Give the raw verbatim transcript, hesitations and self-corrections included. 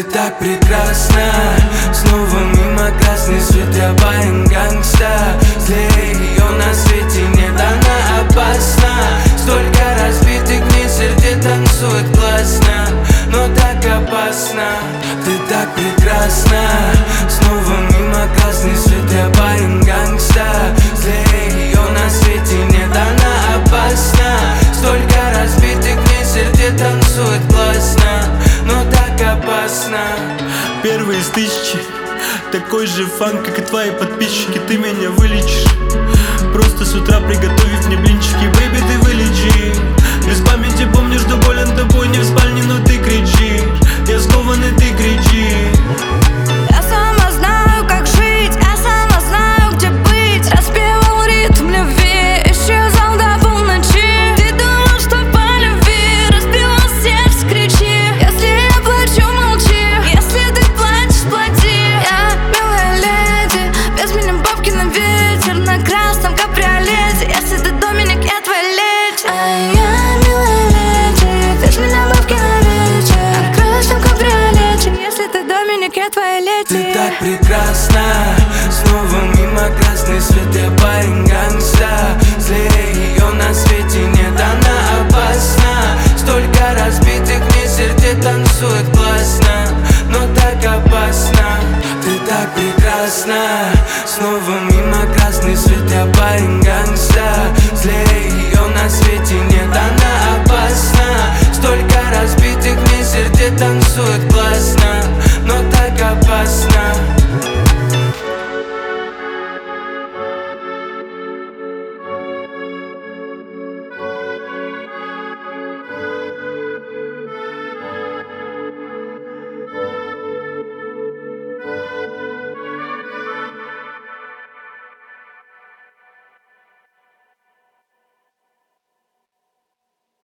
Ты так прекрасна. Снова мимо красный свет, я парень гангста. Злее ее на свете нет, она опасна. Столько разбитых мест, где танцует классно, но так опасно. Ты так прекрасна. Снова мимо красный свет, я парень гангста. Злее ее на свете нет, она опасна. Столько разбитых мест, где танцует классно, но так опасно. Первый из тысячи, такой же фан, как и твои подписчики. Ты меня вылечишь, просто с утра приготовив мне блинчики. Бэйби, ты вылечи. Без памяти помню, что болен тобой не в спальне, но ты кричишь. Я скован, и ты кричишь. Я сама знаю, как жить, я сама знаю, где быть. Распевал ритм любви, исчезал до полночи. Ты думал, что по любви разбивал сердце, кричи. Если я плачу, молчи, если ты плачешь, плати. Я милая леди, без меня бабки на ветер, на красном кабриолете. Если ты Доминик, я твоя леди. А я милая леди, без меня бабки на ветер, на красном кабриолете. Если ты Доминик, я твоя леди. Ты так прекрасна. Снова мимо красный свет, я парень гангста. Злее ее на свете нет, она опасна. Столько разбитых мест, где танцует классно, но так опасно. Ты так прекрасна. Снова мимо красный свет, я парень гангста. Злее ее на свете нет, она опасна. Столько разбитых мест, где танцует классно.